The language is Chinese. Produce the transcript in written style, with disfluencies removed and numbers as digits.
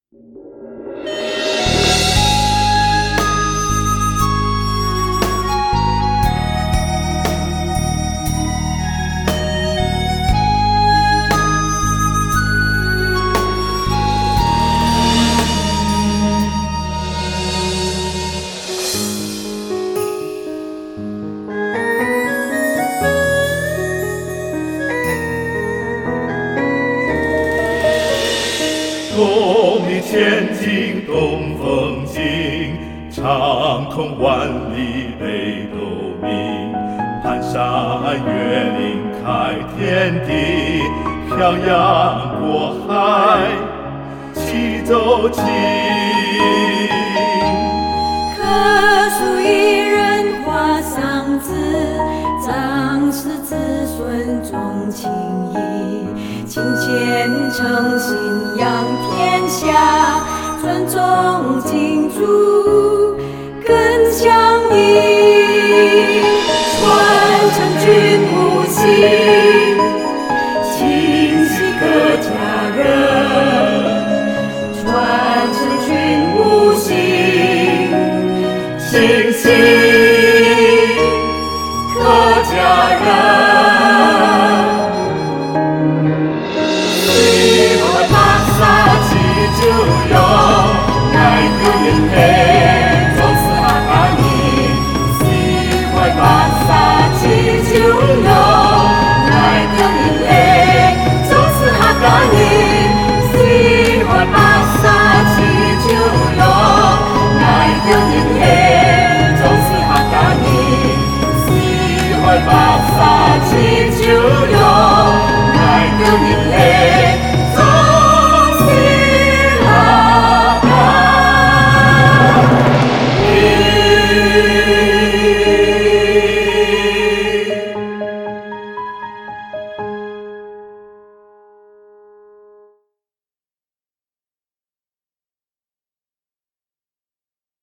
动力前进东风行，畅通万里北斗明。攀山越岭开天地，漂洋过海齐奏琴。 刻书一人画桑梓，彰示子孙重情义。勤虔诚信仰天下，尊重敬主更相依。传承君无心，亲戚各家人。传承君无心，亲戚